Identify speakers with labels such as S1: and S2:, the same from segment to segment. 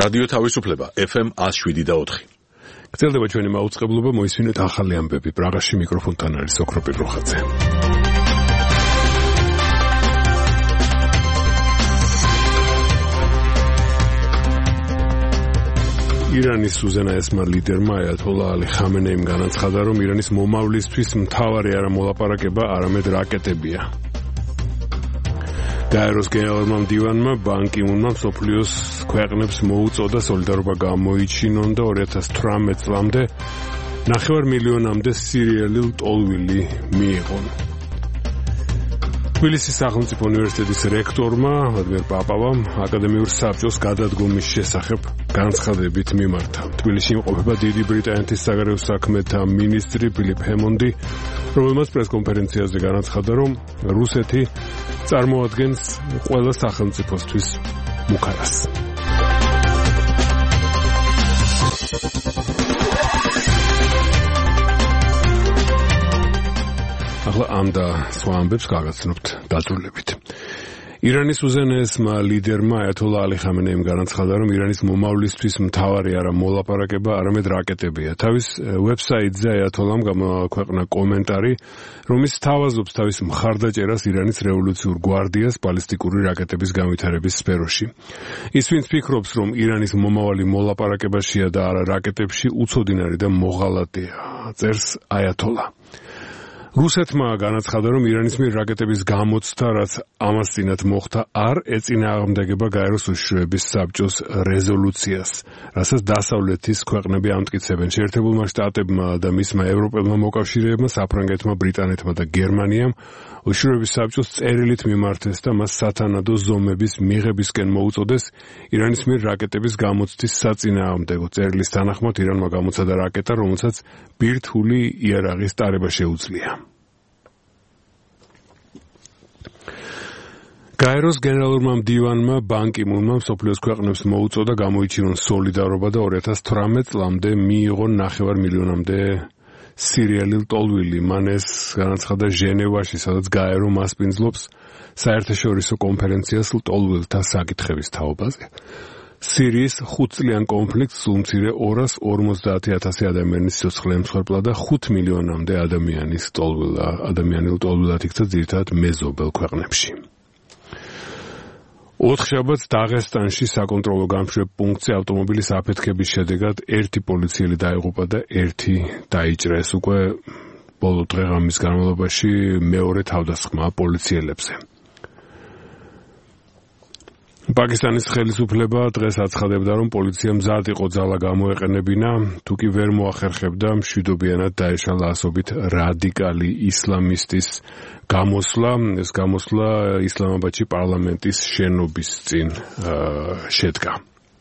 S1: რადიო თავისუფლება FM 107.4.
S2: გრძელდება ჩვენი მაუწყებლობა, მოისმინეთ ახალი ამბები. პრაღაში მიკროფონთან არის ოქრო პიროხაძე. ირანის უზენაესმა ლიდერმა აიათოლა ალი ხამენეიმ განაცხადა, რომ ირანის მომავლისთვის მთავარი არა მოლაპარაკება, არამედ რაკეტებია. გაეროს გენერალურმა მდივანმა ბან კი მუნმა მსოფლიოს ქვეყნებს მოუწოდა სოლიდარობა გამოიჩინონ და 2018 წლამდე 9 მილიონამდე სირიელი ლტოლვილი მიიღონ. თბილისის სახელმწიფო უნივერსიტეტის რექტორმა ვლადიმერ პაპავამ აკადემიურ საბჭოს გადადგომის შესახებ განცხადებით მიმართა. თბილისში იმყოფება დიდი ბრიტანეთის საგარეო საქმეთა მინისტრი ფილიპ ჰემონდი, რომელმაც პრესკონფერენციაზე განაცხადა, რომ რუსეთი წარმოადგენს ყველა სახელმწიფოსთვის მუქარას. ახლა ამ და სხვა ამბებს გაგაცნობთ დაწვრილებით. ირანის უზენაესმა ლიდერმა აიათოლა ალი ხამენეიმ განაცხადა, რომ ირანის მომავლისთვის მთავარი არა მოლაპარაკება, არამედ რაკეტებია. თავის ვებსაიტზე აიათოლამ გამოაქვეყნა კომენტარი, რომლის თავაზობს თავის მხარდაჭერას ირანის რევოლუციურ გვარდიას ბალისტიკური რაკეტების განვითარების სფეროში. ის ვინც ფიქრობს, რომ ირანის მომავალი მოლაპარაკებაშია და არა რაკეტებში, უცოდინარი და მოღალატეა, წერს აიათოლა. რუსეთმა განაცხადა, რომ ირანის მიერ რაკეტების გამოცდა, რაც ამას წინათ მოხდა, არ ეწინააღმდეგება გაეროს უშიშროების საბჭოს რეზოლუციას, რასაც დასავლეთის ქვეყნები ამტკიცებენ. შეერთებულმა შტატებმა და მისმა ევროპელმა მოკავშირეებმა, საფრანგეთმა, ბრიტანეთმა და გერმანიამ უშიშროების საბჭოს წერილით მიმართეს და მას სათანადო ზომების მიღებისკენ მოუწოდეს ირანის მიერ რაკეტების გამოცდის საწინააღმდეგო. წერილის თანახმად ირანმა გამოცადა რაკეტა, რომელსაც ბირთვული იარაღის ტარება შეუძლია. გაეროს გენერალურმა მდივანმა ბან კი მუნმა მსოფლიოს ქვეყნებს მოუწოდა გამოიჩინონ სოლიდარობა და 2018 წლამდე მიიღონ 9 მილიონამდე სირიელი ლტოლვილი. მან ეს განაცხადა ჟენევაში, სადაც გაერო მასპინძლობს საერთაშორისო კონფერენციას ლტოლვილთა საკითხების თაობაზე. სირიის 5 წლიან კონფლიქტს სულ მცირე 250,000 ადამიანის სიცოცხლე ემსხვერპლა და 5 მილიონამდე ადამიანი ლტოლვილად იქცა ძირითადად მეზობელ ქვეყნებში. ოთხშაბათს დაღესტანში საკონტროლო გამშვებ პუნქტზე ავტომობილის აფეთქების შედეგად 1 პოლიციელი დაიღუპა და 1 დაიჭრეს. უკვე ბოლო დღე-ღამის განმავლობაში მეორე თავდასხმა პოლიციელებზე. პაკისტანის ხელისუფლება დღეს აცხადებდა, რომ პოლიცია მზად იყო ძალა გამოეყენებინა, თუკი ვერ მოახერხებდა მშვიდობიანად დაეშალა ასობით რადიკალი ისლამისტის გამოსვლა. ეს გამოსვლა ისლამაბადში პარლამენტის შენობის წინ შედგა.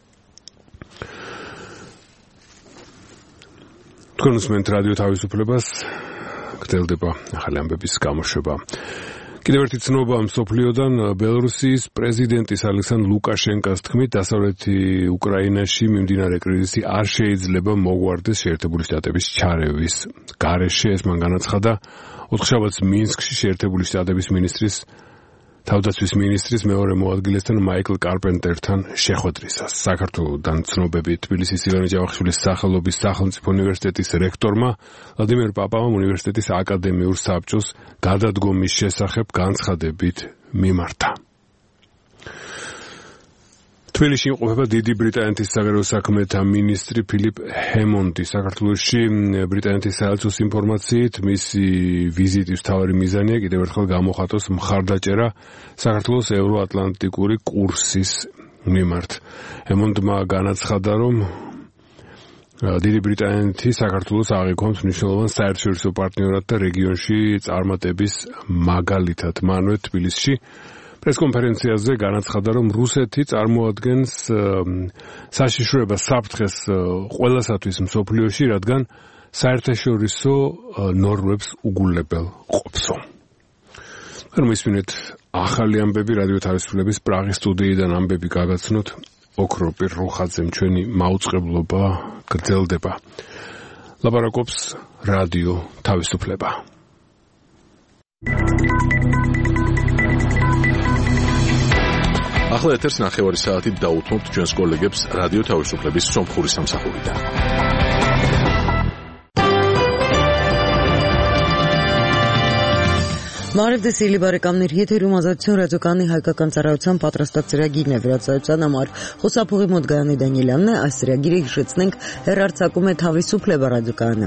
S2: თქვენ უსმენთ რადიო თავისუფლებას, გრძელდება ახალი ამბების გამოშვება. კიდევ ერთი ცნობა მსოფლიოდან, ბელორუსიის პრეზიდენტის ალექსანდრ ლუკაშენკოს თქმით, დასავლეთი უკრაინაში მიმდინარე კრიზისი არ შეიძლება მოგვარდეს შეერთებული შტატების ჩარევის გარეშე. ეს მან განაცხადა ოთხშაბათს მინსკში შეერთებული შტატების თავდაცვის მინისტრის მეორე მოადგილესთან მაიკლ კარპენტერთან შეხვედრისას. საქართველოდან ცნობები თბილისის ივანე ჯავახიშვილის სახელობის სახელმწიფო უნივერსიტეტის რექტორმა ვლადიმერ პაპავამ უნივერსიტეტის აკადემიურ საბჭოს გადადგომის შესახებ განცხადებით მიმართა. თბილისში იმყოფება დიდი ბრიტანეთის საგარეო საქმეთა მინისტრი ფილიპ ჰემონდი. საქართველოში ბრიტანეთის საელჩოს ინფორმაციით მისი ვიზიტის მთავარი მიზანია კიდევ ერთხელ გამოხატოს მხარდაჭერა საქართველოს ევროატლანტიკური კურსის მიმართ. ჰემონდმა განაცხადა, რომ დიდი ბრიტანეთი საქართველოს აღიქვამს მნიშვნელოვან საერთაშორისო პარტნიორად და რეგიონში წარმატების მაგალითად. მანვე თბილისში პრესკონფერენციაზე განაცხადა, რომ რუსეთი წარმოადგენს საშიშროება საფრთხეს ყველასათვის მსოფლიოში, რადგან საერთაშორისო ნორმებს უგულებელ ყოფსო. მისმინეთ ახალი ამბები რადიო თავისუფლების პრაღის სტუდიიდან ამბები გაგაცნოთ ოქრო პიროხაძემ. ჩვენი მაუწყებლობა გრძელდება. ლაპარაკობს რადიო თავისუფლება.
S1: ახლა ეთერს 9 საათით დაუთმობთ ჩვენს კოლეგებს რადიო თავისუფლების სომხური სამსახურიდან.
S3: Մարև դեսիլի բարեկամներ, եթերում ազատություն ռադիոկայանի հայկական ծառայության պատրաստած ծրագիրն է վրացայության համար Խոսափողի մոտ Գայանե Դանիելյանն է, այս ծրագիրը հիշեցնենք հեռարձակում է Թավիսուփլեբա ռադիոկայանը։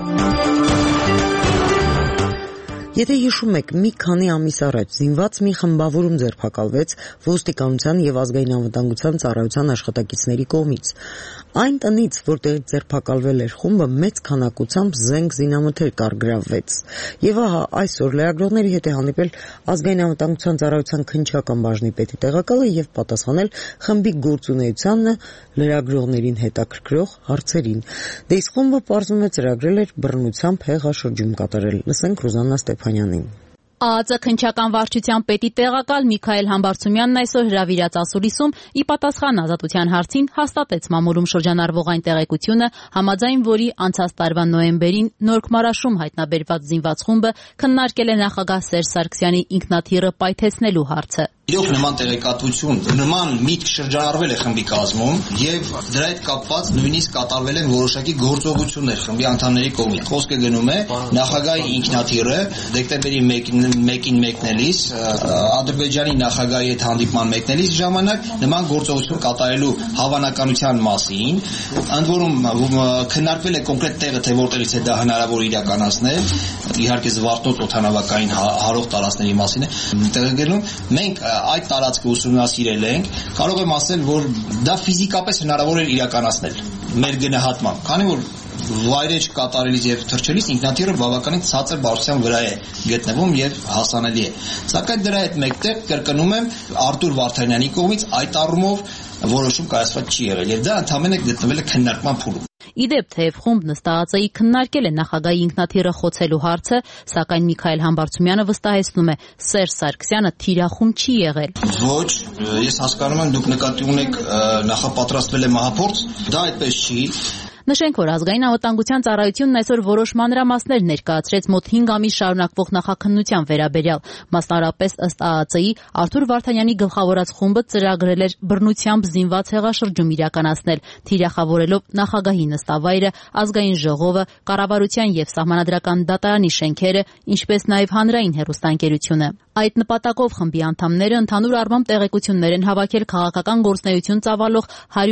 S3: Եթե հիշում եք, մի քանի ամիս առաջ զինված մի խմբավորում ձերբակալվեց ոստիկանության եւ ազգային անվտանգության ծառայության աշխատակիցների կողմից։ Այն տնից, որտեղից ձերբակալվել էր խումբը, մեծ քանակությամբ զենք զինամթեր կարգրավվեց։ Եվ ահա այսօր լրագրողների հետ է հանդիպել ազգային անվտանգության ծառայության քննչական բաժնի պետի տեղակալը եւ պատասխանել խմբի գործունեությանն լրագրողներին հետաքրքրող հարցերին։ Դե իսկ խումբը պարզվում է ծրագրել էր բռնությամբ հեղաշրջում կատարել։ Լսենք Ռուզաննա Ստեփանյանին։
S4: ԱԱԾ քննչական վարչության պետի տեղակալ Միքայել Համբարձումյանն այսօր հրավիրած ասուլիսում ի պատասխան ազատության հարցին հաստատեց մամուլում շրջանառվող այն տեղեկությունը, համաձայն որի անցած տարվա նոյեմբերին Նորք-Մարաշում հայտնաբերված զինված խումբը քննարկել է նախագահ Սերժ Սարգսյանի ինքնաթիռը պայթեցնելու հարցը։
S5: Իրոք նման տեղեկատվություն, նման միտք շրջանառվել է խմբի կազմում եւ դրա հետ կապված նույնիսկ կատարվել են որոշակի գործողություններ խմբի անդամների կողմից։ Խոսքը գնում է նախագահի ինքնաթիռը դեկտեմբերի 1-ին մեկնելիս Ադրբեջանի նախագահի հետ հանդիպման մեկնելիս ժամանակ նման գործողություն կատարելու հավանականության մասին, ընդ որում քննարկվել է կոնկրետ տեղը, թե որտեղից է դա հնարավոր իրականացնել, իհարկե Զվարթնոց օդանավակային հարող տարածքների մասին է տեղեկանում։ Մենք այդ տարածքը ուսումնասիրել ենք, կարող եմ ասել, որ դա ֆիզիկապես հնարավոր է իրականացնել մեր գնահատմամբ, քանի որ վայրեջ կատարելիս եւ թռչելիս ինքնաթիռը բավականին ցածր բարձրության վրա է գտնվում եւ հասանելի է։ Սակայն դրա հետ մեկտեղ կրկնում եմ Արտուր Վարդանյանի կողմից այդ առումով որոշում կայացված չի եղել եւ դա ընդհանրապես գտնվել է քննարկման փուլում։
S4: Իդեպ թեև խումբն ըստ ԱԱԾ-ի քննարկել է նախագահի ինքնաթիռը խոցելու հարցը, սակայն Միքայել Համբարձումյանը վստահեցնում է, Սերժ Սարգսյանը թիրախում չի եղել։
S5: Ոչ, ես հասկանում եմ, դուք նկատի ունեք նախապատրաստվել է մահափորձ, դա այդպես չի։
S4: Նշենք, որ ազգային անվտանգության ծառայությունն այսօր որոշ մանրամասներ ներկայացրեց մոտ 5 ամիս շարունակվող նախաքննության վերաբերյալ, մասնավորապես ըստ ԱԱԾ-ի Արտուր Վարդանյանի գլխավորած խումբը ծրագրել էր բռնությամբ զինված հեղաշրջում իրականացնել, թիրախավորելով նախագահի նստավայրը, ազգային ժողովը, կառավարության եւ սահմանադրական դատարանի շենքերը, ինչպես նաեւ հանրային հեռուստաընկերությունը։ Այդ նպատակով խմբի անդամները ընդհանուր առմամբ տեղեկություններ են հավաքել քաղաքական գործունեություն ծավալող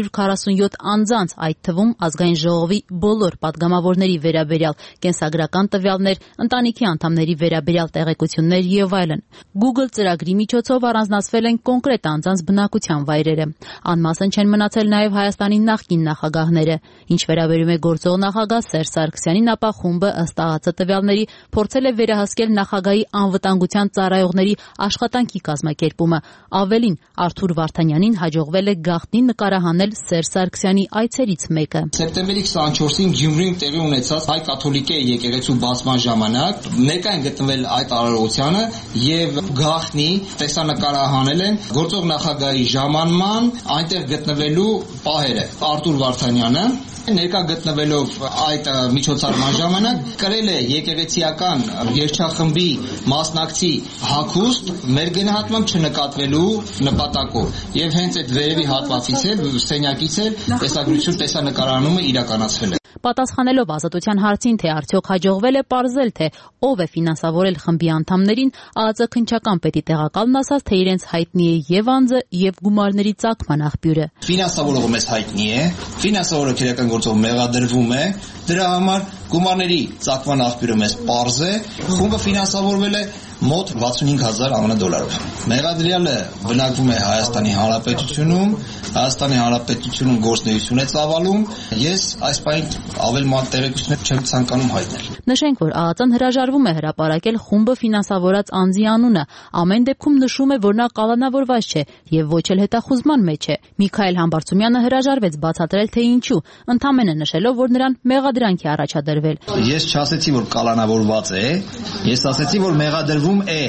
S4: 147 անձանց, այդ թվում ազգային ժողովի բոլոր падգամավորների վերաբերյալ կենսագրական տվյալներ, ընտանիքի անդամների վերաբերյալ տեղեկություններ եւ այլն։ Google ծրագրի միջոցով առանձնացվել են կոնկրետ անձանց բնակության վայրերը։ Անմասն չեն մնացել նաեւ Հայաստանի նախկին նախագահները։ Ինչ վերաբերում է գործող նախագահ Սերժ Սարգսյանին, ապա խումբը ըստ ԱԱԾ տվյալների փորձել է վերահասկել նախագահի անվտանգության ծառայողների աշխատանքի կազմակերպումը։ Ավելին, Արտուր Վարդանյանին հաջողվել է գաղտնի նկարահանել Սերժ Սարգսյանի այցերից մեկը։
S5: Սեպտեմբերի 24-ին Գյումրիում տեղի ունեցած հայ կաթոլիկե եկեղեցու բացման ժամանակ ներկա են գտնվել այդ արարողությանը եւ գաղտնի տեսանկարահանել են գործող նախագահի ժամանման այնտեղ գտնվելու պահերը։ Արտուր Վարդանյանը ներկա գտնվելով այդ միջոցառման ժամանակ կրել է եկեղեցիական երգչախմբի մասնակցի հագուստ մեր գնահատմամբ չնկատվելու նպատակով եւ հենց այդ վերևի հատվածից էլ սենյակից էլ տեսանկարահանումը իրականացվել է։
S4: Պատասխանելով ազատության հարցին, թե արդյոք հաջողվել է պարզել, թե ով է ֆինանսավորել խմբի անդամներին, ԱԱԾ քննչական պետի տեղակալն ասաց, թե իրենց հայտնի է եւ անձը եւ գումարների ծագման աղբյուրը։
S5: Ֆինանսավորողը մեզ հայտնի է, ֆինանսավորը քրեական գործով մեղադրվում է, դրա համար գումարների ծագման աղբյուրը մեզ պարզ է, խումբը ֆինանսավորվել է մոտ 65,000 ԱՄՆ դոլարով։ Մեղադրյալը բնակվում է Հայաստանի Հանրապետությունում, Հայաստանի Հանրապետությունում գործունեություն է ծավալում։ Ես այս պահին ավել ման տեղեկություններ չեմ ցանկանում հայտնել։
S4: Նշենք, որ ԱԱԾ-ն հրաժարվում է հրապարակել խումբը ֆինանսավորած անձի անունը, ամեն դեպքում նշում է, որ նա կալանավորված չէ եւ ոչ էլ հետախուզման մեջ է։ Միքայել Համբարձումյանը հրաժարվեց բացատրել, թե ինչու, ընդամենը նշելով, որ նրան մեղադրանք է առաջադրվել։
S5: Ես չասեցի, որ կալանավորված է, ես ասեցի, որ մեղադրվում է։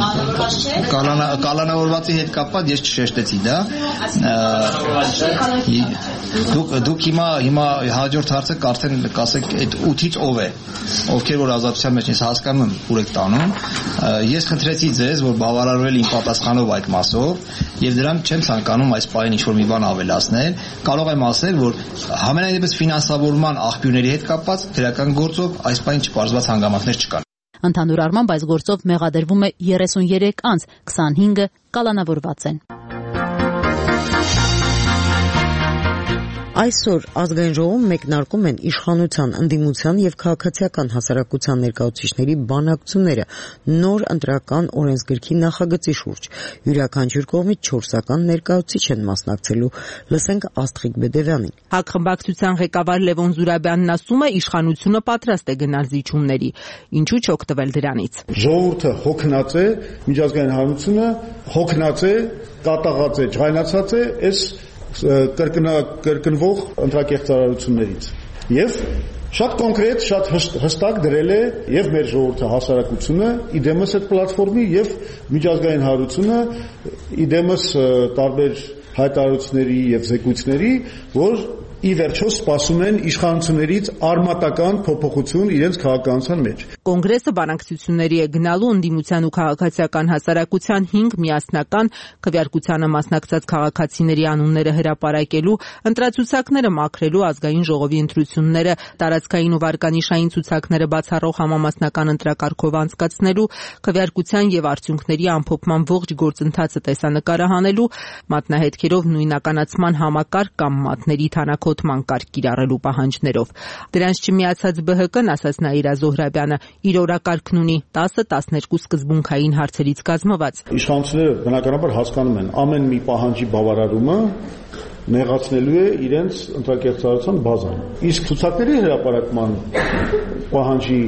S5: Կալանավորվածի հետ կապված ես չշեշտեցի դա։ Դուք հիմա հաջորդ հարցը կարծեն կասեք այդ 8-ից ով է, ովքեր որ ազատության մեջ ես հասկանում եմ ուր եք տանում։ Ես խնդրեցի ձեզ, որ բավարարվել իմ պատասխանով այդ մասով եւ դրան չեմ ցանկանում այս պահին ինչ-որ մի բան ավելացնել, կարող եմ ասել, որ համենայնդեպս ֆինանսավորման աղբյուրների հետ կապված դրական գործով այս պահին չպարզված հանգամանքներ չկան։
S4: Ընդհանուր առմամբ այս գործով մեղադրվում է 33 անձ, 25-ը կալանավորված են։
S3: Այսօր ազգային ժողովում մեկնարկում են իշխանության, ընդդիմության եւ քաղաքացիական հասարակության ներկայացուցիչների բանակցությունները նոր ընտրական օրենսգրքի նախագծի շուրջ։ Յուրաքանչյուր կողմից 4-ական ներկայացուցիչ են մասնակցելու։ Լսենք Աստղիկ Բեդևյանին։
S6: ՀԱԿ խմբակցության ղեկավար Լևոն Զուրաբյանն ասում է, իշխանությունը պատրաստ է գնալ զիջումների։ Ինչու չօգտվել դրանից։
S7: Ժողովուրդը հոգնած է, միջազգային հանրությունը հոգնած է, կատաղած է, ջղայնացած է, այս կրկնվող ընտրակեղծարարություններից եւ շատ կոնկրետ, շատ հստակ դրել է եւ մեր ժողովրդը հասարակությունը իդեմս այդ պլատֆորմի եւ միջազգային հանրությունը իդեմս տարբեր հայտարարությունների եւ զեկույցների, որ ի վերջո սպասում են իշխանություններից արմատական փոփոխություն իրենց քաղաքականության մեջ։
S6: Կոնգրեսը բանակցությունների է գնալու ընդդիմության ու քաղաքացիական հասարակության 5 միասնական քվեարկությանը մասնակցած քաղաքացիների անունները հրապարակելու, ընտրացուցակները մաքրելու, ազգային ժողովի ընտրությունները, տարածքային ու վարկանիշային ցուցակները բացառող համամասնական ընտրակարգով անցկացնելու, քվեարկության եւ արդյունքների ամփոփման ողջ գործընթացը տեսանկարահանելու, մատնահետքերով նույնականացման համակարգ կամ մատների թանաքոտման կարգ կիրառելու պահանջներով։ Դրանց չմիացած ԲՀԿ-ն, ասաց Նաիրա Զոհրաբյանը, իր օրակարգն ունի 10-12 սկզբունքային հարցերից կազմված։
S7: Իշխանությունները բնականաբար հասկանում են, ամեն մի պահանջի բավարարումը նեղացնելու է իրենց ընտրակեղծարարության բազան։ Իսկ ցուցակների հրապարակման պահանջի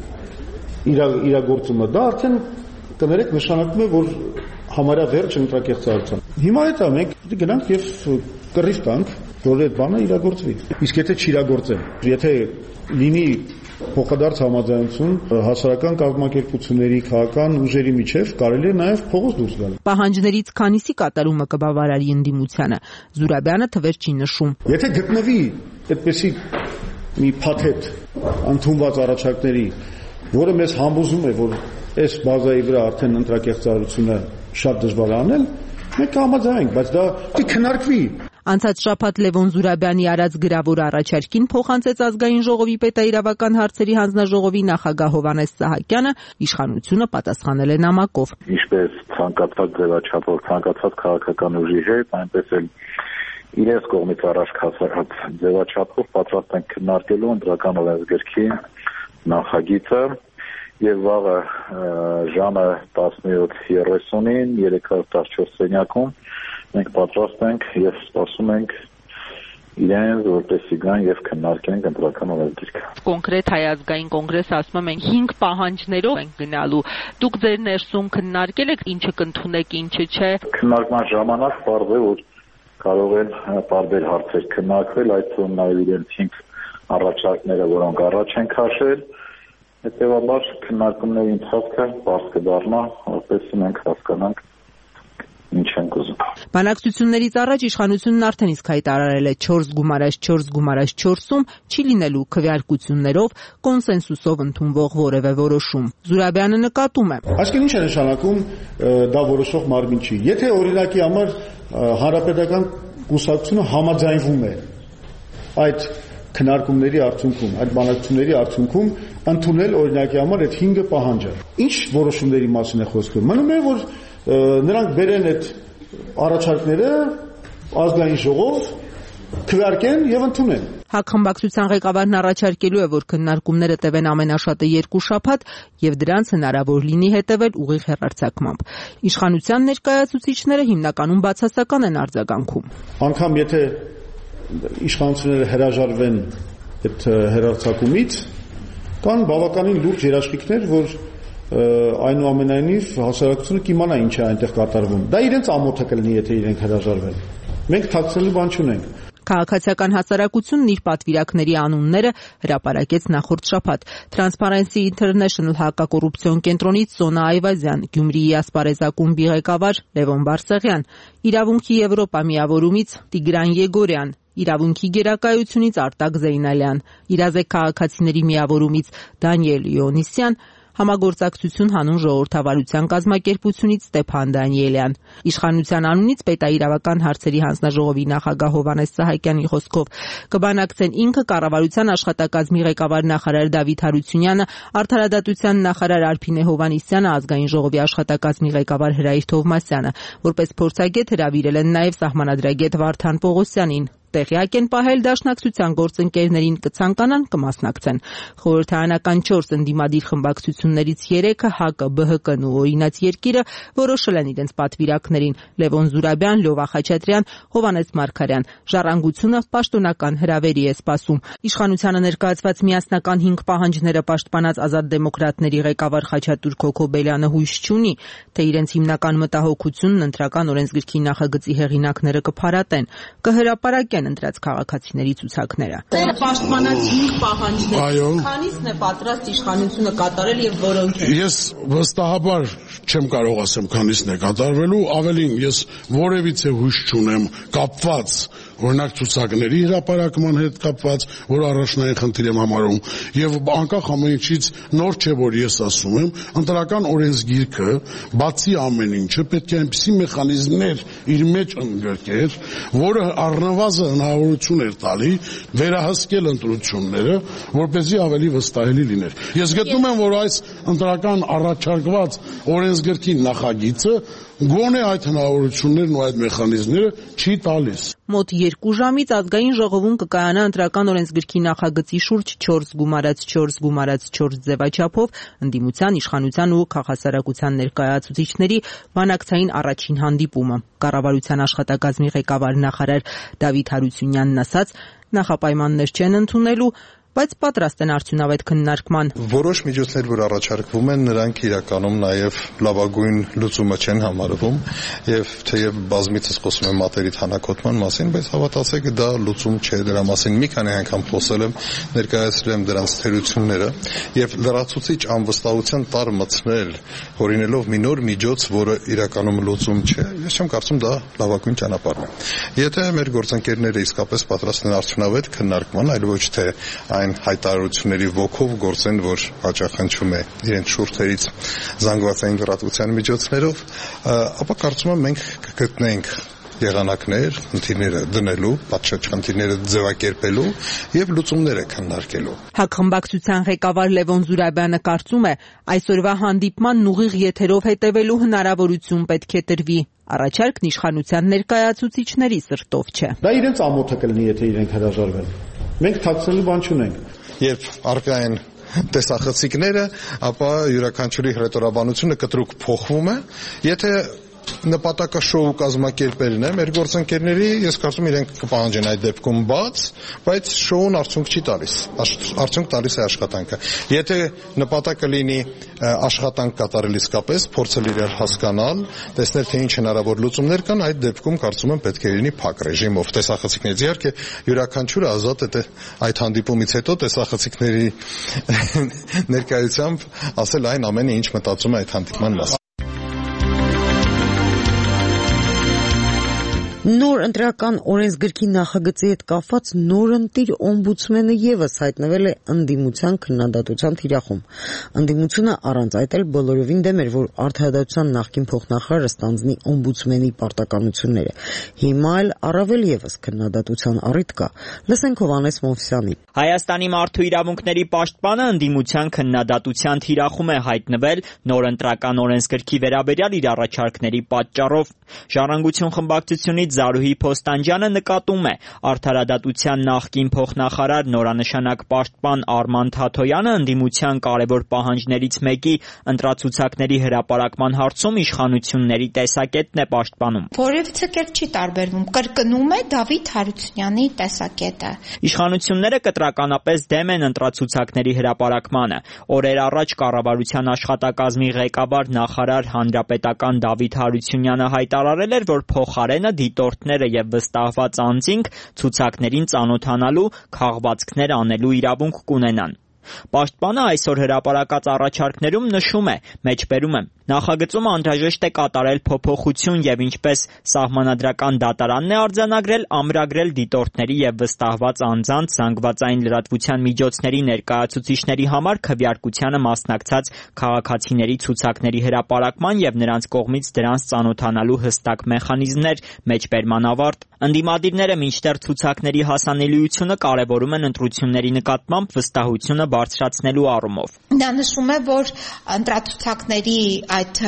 S7: իրագործումը դա արդեն կներեք նշանակում է, որ համարյա վերջ ընտրակեղծարարության։ Հիմա այդ մենք գնանք եւ կռիվ տանք, որ այդ բանը իրագործվի։ Իսկ եթե չիրագործեն, եթե լինի փոխադարձ համաձայնություն հասարակական կազմակերպությունների, քաղաքական ուժերի միջև, կարելի է նաև փողոց դուրս գալ։
S6: Պահանջներից քանիսի կատարումը կբավարարի ընդդիմությանը։ Զուրաբյանը թվեր չի նշում։
S7: Եթե գտնվի այդպեսի մի փաթեթ ընդունված առաջարկների, որը մեզ համոզում է, որ այս բազայի վրա արդեն ընտրակեղծարարությունը շատ դժվար է անել, մենք կհամաձայնենք, բայց դա քննարկվի։
S6: Անցած շաբաթ Լևոն Զուրաբյանի արած գրավոր առաջարկին փոխանցեց ազգային ժողովի պետաիրավական հարցերի հանձնաժողովի նախագահ Հովհաննես Սահակյանը, իշխանությունը պատասխանել է նամակով։
S8: Ինչպես ցանկացած ձևաչափով, ցանկացած քաղաքական ուժի հետ, այնպես էլ իրենց կողմից առաջ քաշած ձևաչափով պատրաստ են քննարկելու ընտրական օրենսգրքի նախագիծը եւ վաղը ժամը 17:30-ին 314 սենյակում մենք պատրաստ ենք եւ սպասում ենք իրենց, որպեսզի գան եւ քննարկեն ընտրական օրենսգիրքը։ Կոնկրետ Հայ ազգային կոնգրեսը ասում է մենք 5 պահանջներով ենք գնալու։ Դուք ձեր ներսում քննարկել եք ինչը կընդունեք, ինչը չէ։ Քննարկման ժամանակ պարզ է, որ կարող են տարբեր հարցեր քննարկվել, այդ թվում նաեւ իրենց 5 առաջարկները, որոնք առաջ են քաշել։ Հետևաբար քննարկումների ընթացքը պարզ կդառնա, որպեսզի մենք հասկանանք ինչ ենք ուզում։ Բանակցություններից առաջ իշխանությունն արդեն իսկ հայտարարել է 4+4+4-ում չի լինելու քվեարկություններով, կոնսենսուսով ընդունվող որևէ որոշում։ Զուրաբյանը նկատում է։ Այսինքն ինչ է նշանակում դա որոշող մարմին չի։ Եթե օրինակի համար հանրապետական կուսակցությունը համաձայնվում է այդ քննարկումների արդյունքում, այդ բանակցությունների արդյունքում ընդունել օրինակի համար այդ 5 պահանջը։ Ինչ որոշումների մասին է խոսքը։ Մնում է, որ նրանք բերեն այդ առաջարկները ազգային ժողով, քվեարկեն եւ ընդունեն։ ՀԱԿ խմբակցության ղեկավարն առաջարկելու է, որ քննարկումները տևեն ամենաշատը 2 շաբաթ եւ դրանց հնարավոր լինի հետեւել ուղիղ հեռարձակմամբ։ Իշխանության ներկայացուցիչները հիմնականում բացասական են արձագանքում։ Անկամ եթե իշխանությունները հրաժարվեն այդ հեռարձակումից, կան բավականին լուրջ երաշխիքներ, որ այնուամենայնիվ հասարակությունը կիմանա ինչ է այնտեղ կատարվում։ Դա իրենց ամոթը կլինի, եթե իրենք հրաժարվեն։ Մենք թաքցնելու բան չունենք։ Քաղաքացիական հասարակությունն իր պատվիրակների անունները հրապարակեց նախորդ շաբաթ։ Transparency International հակակոռուպցիոն կենտրոնից Սոնա Այվազյան, Գյումրիի ասպարեզակումբի ղեկավար Լևոն Բարսեղյան, Իրավունքի Եվրոպա միավորումից Տիգրան Եգորյան, Իրավունքի գերակայությունից Արտակ Զեյնալյան, Իրազեկ քաղաքացիների միավորումից Դանիել Իոնիսյան,
S6: Համագործակցություն հանուն ժողովրդավարության կազմակերպությունից Ստեփան Դանիելյան։ Իշխանության անունից պետաիրավական հարցերի հանձնաժողովի նախագահ Հովհաննես Սահակյանի խոսքով կբանակցեն ինքը, կառավարության աշխատակազմի ղեկավար նախարար Դավիթ Հարությունյանը, արդարադատության նախարար Արփինե Հովհաննիսյանը, ազգային ժողովի աշխատակազմի ղեկավար Հրայր Թովմասյանը, որպես փորձագետ հրավիրել են նաև սահմանադրագետ Վարդան Պողոսյանին։ Տեղյակ են պահել դաշնակցության գործընկերներին, կցանկանան կմասնակցեն։ Խորհրդարանական 4 ընդդիմադիր խմբակցություններից 3-ը ՀԱԿ, ԲՀԿ-ն ու Օրինաց երկիրը որոշել են իրենց պատվիրակներին՝ Լևոն Զուրաբյան, Լովա Խաչատրյան, Հովհաննես Մարգարյան։ Ժառանգությունը պաշտոնական հրավերի է սպասում։ Իշխանությանը ներկայացված միասնական 5 պահանջները պաշտպանած Ազատ դեմոկրատների ղեկավար Խաչատուր Քոքոբելյանը հույս չունի, թե իրենց հիմնական մտահոգությունն ընտրական օրենսգրքի նախագծի հեղինակները կփարատեն, կհրապարակեն ընտրած քաղաքացիների ցուցակները։ Պաշտպանած 5 պահանջներ, քանիսն է պատրաստ իշխանությունը կատարել եւ որոնք են։
S9: Ես վստահաբար չեմ կարող ասեմ քանիսն է կատարվելու, ավելին ես որևիցե հույս չունեմ կապված օրինակ ցուցակների հրապարակման հետ կապված, որ առաջնային խնդիր եմ համարում, եւ անկախ ամեն ինչից նոր չէ, որ ես ասում եմ, ընտրական օրենսգիրքը բացի ամեն ինչը պետք է այնպիսի մեխանիզմներ իր մեջ ընդգրկեր, որը առնվազն հնարավորություն էր տալի վերահսկել ընտրությունները, որպեսզի ավելի վստահելի լիներ։ Ես գտնում եմ, որ այս ընտրական առաջարկված օրենսգրքի նախագիծը գոնե այդ հնարավորություններն ու այդ մեխանիզմները չի տալիս։
S6: Մոտ 2 ժամից ազգային ժողովում կկայանա ընտրական օրենսգրքի նախագծի շուրջ 4x4x4 ձևաչափով ընդդիմության, իշխանության ու քաղաքասարակության ներկայացուցիչների բանակցային առաջին հանդիպումը։ Կառավարության աշխատակազմի ղեկավար նախարար Դավիթ Հարությունյանն ասաց, նախապայմաններ չեն ընդունելու, բայց պատրաստ են արդյունավետ քննարկման։
S10: Որոշ միջոցներ, որ առաջարկվում են, նրանք իրականում նաև լավագույն լուծումը չեն համարվում, եւ թեև բազմիցս խոսում եմ մատերի թանաքոտման մասին, բայց հավատացեք, դա լուծում չէ, դրա մասին մի քանի անգամ խոսել եմ, ներկայացրել եմ դրանց թերությունները եւ լրացուցիչ անվստահության տար մտցնել, հորինելով մի նոր միջոց, որը իրականում լուծում չէ, ես չեմ կարծում դա լավագույն ճանապարհն է։ Եթե մեր գործընկերները իսկապես պատրաստ են արդյունավետ քննարկման, այլ ոչ թե այն հայտարարությունների ոգով գործեն, որ հաճախնչում է իրենց շուրթերից զանգվածային լրատվության միջոցներով, ապա կարծում եմ մենք կգտնենք եղանակներ, խնդիրները դնելու, պատշաճ խնդիրները ձևակերպելու եւ լուծումները քննարկելու։
S6: ՀԱԿ խմբակցության ղեկավար Լևոն Զուրաբյանը կարծում է, այսօրվա հանդիպման ուղիղ եթերով հետևելու հնարավորություն պետք է տրվի։ Առաջարկն իշխանության ներկայացուցիչների սրտով չէ։
S7: Դա իրենց ամոթը կլինի, եթե իրենք հրաժարվեն։ Մենք թաքցնելու բան չունենք։
S10: Երբ արկա են տեսախցիկները, ապա յուրաքանչյուրի հռետորաբանությունը կտրուկ փոխվում է։ Եթե նպատակը շոու կազմակերպելն է մեր գործընկերների, ես կարծում իրենք կպահանջեն այդ դեպքում բաց, բայց շոուն արդյունք չի տալիս, արդյունք տալիս է աշխատանքը։ Եթե նպատակը լինի աշխատանք կատարել իսկապես, փորձել իրար հասկանալ, տեսնել թե ինչ հնարավոր լուծումներ կան, այդ դեպքում կարծում եմ պետք է լինի փակ ռեժիմով տեսախցիկներից։ Իհարկե յուրաքանչյուրը ազատ է այդ հանդիպումից հետո տեսախցիկների ներկայությամբ ասել այն ամենը, ինչ մտածում է այդ հանդիպման մասին։
S3: Նոր ընտրական օրենսգրքի նախագծի հետ կապված նորընտիր օմբուդսմենը եւս հայտնվել է ընդդիմության քննադատության թիրախում։ Ընդդիմությունը առանց այդ էլ բոլորովին դեմ էր, որ արդարադատության նախկին փոխնախարարը ստանձնի օմբուդսմենի պարտականությունները։ Հիմա էլ առավել եւս քննադատության առիթ կա։ Լսենք Հովհաննես Մովսյանին։
S11: Հայաստանի մարդու իրավունքների պաշտպանը ընդդիմության քննադատության թիրախում է հայտնվել նոր ընտրական օրենսգրքի վերաբերյալ իր առաջարկների պատճառով։ Ժառանգություն խմբակցությունից Զարուհի Փոստանջյանը նկատում է, արդարադատության նախկին փոխնախարար նորանշանակ պաշտպան Արման Թաթոյանը ընդդիմության կարևոր պահանջներից մեկի ընտրացուցակների հրապարակման հարցում իշխանությունների տեսակետն է պաշտպանում։
S12: Որևիցե կերպ չի տարբերվում, կրկնում է Դավիթ Հարությունյանի տեսակետը։
S11: Իշխանությունները կտրականապես դեմ են ընտրացուցակների հրապարակմանը։ Օրեր առաջ կառավարության աշխատակազմի ղեկավար նախարար հանրապետական Դավիթ Հարությունյանը հայտարարել էր, որ փոխարենը դիտորդները եւ վստահված անձինք ցուցակներին ծանոթանալու, քաղվածքներ անելու իրավունք կունենան։ Պաշտպանը այսօր հրապարակած առաջարկներում նշում է, մեջբերում եմ, Նախագծում անհրաժեշտ է կատարել փոփոխություն եւ ինչպես սահմանադրական դատարանն է արձանագրել, ամրագրել դիտորդների եւ վստահված անձանց զանգվածային լրատվության միջոցների ներկայացուցիչների համար քվեարկությանը մասնակցած քաղաքացիների ցուցակների հրապարակման եւ նրանց կողմից դրանց ծանոթանալու հստակ մեխանիզմներ մեջբերման ավարտ։ Ընդդիմադիրները մինչդեռ ցուցակների հասանելիությունը կարևորում են ընտրությունների նկատմամբ վստահությունը բարձրացնելու առումով։
S12: Դա նշում է, որ ընտրացուցակների այդ